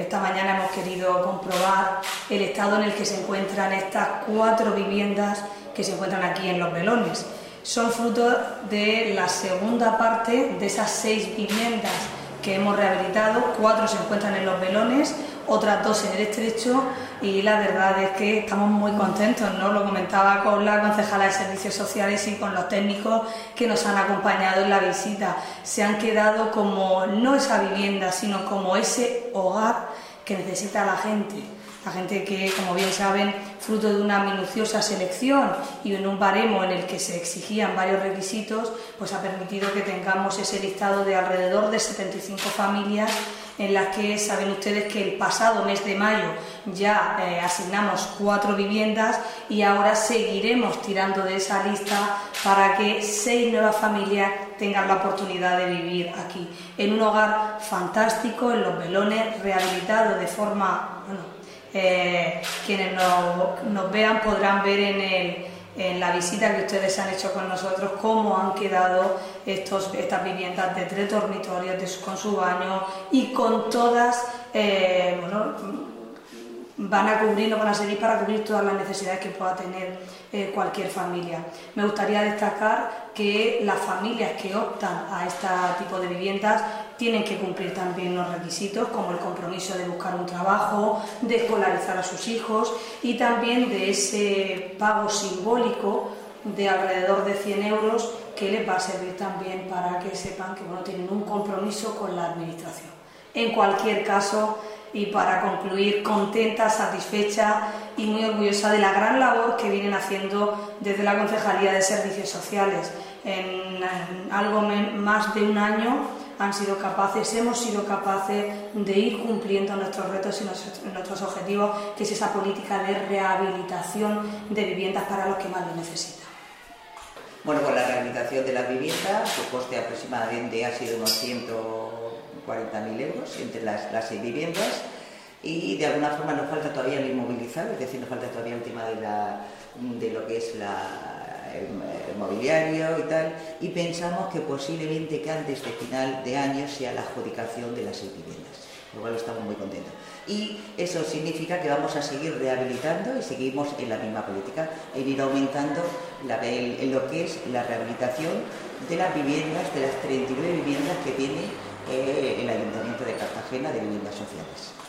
esta mañana hemos querido comprobar el estado en el que se encuentran estas 4 viviendas que se encuentran aquí en Los Velones. Son fruto de la segunda parte de esas 6 viviendas que hemos rehabilitado. 4 se encuentran en Los Velones, otras 2 en el Estrecho, y la verdad es que estamos muy contentos, ¿no? Lo comentaba con la concejala de Servicios Sociales y con los técnicos que nos han acompañado en la visita. Se han quedado como no esa vivienda, sino como ese hogar que necesita la gente. La gente que, como bien saben, fruto de una minuciosa selección y en un baremo en el que se exigían varios requisitos, pues ha permitido que tengamos ese listado de alrededor de 75 familias en las que saben ustedes que el pasado mes de mayo ya asignamos 4 viviendas y ahora seguiremos tirando de esa lista para que 6 nuevas familias tengan la oportunidad de vivir aquí, en un hogar fantástico, en Los Velones, rehabilitado de forma... quienes nos vean podrán ver en la visita que ustedes han hecho con nosotros cómo han quedado estas viviendas de 3 dormitorios con su baño y con todas, van a servir para cubrir todas las necesidades que pueda tener cualquier familia. Me gustaría destacar que las familias que optan a este tipo de viviendas tienen que cumplir también los requisitos, como el compromiso de buscar un trabajo, de escolarizar a sus hijos y también de ese pago simbólico de alrededor de 100 euros que les va a servir también para que sepan que tienen un compromiso con la administración. En cualquier caso, y para concluir, contenta, satisfecha y muy orgullosa de la gran labor que vienen haciendo desde la Concejalía de Servicios Sociales. En algo más de un año hemos sido capaces de ir cumpliendo nuestros retos y nuestros objetivos, que es esa política de rehabilitación de viviendas para los que más lo necesitan. Bueno, pues la rehabilitación de las viviendas, su coste aproximadamente ha sido unos 140.000 euros entre las 6 viviendas, y de alguna forma nos falta todavía el inmovilizar, es decir, nos falta todavía el tema de lo que es el mobiliario y tal, y pensamos que posiblemente que antes de final de año sea la adjudicación de las 6 viviendas, por lo cual estamos muy contentos. Y eso significa que vamos a seguir rehabilitando y seguimos en la misma política, en ir aumentando en lo que es la rehabilitación de las viviendas, de las 39 viviendas que tiene el Ayuntamiento de Cartagena de viviendas sociales.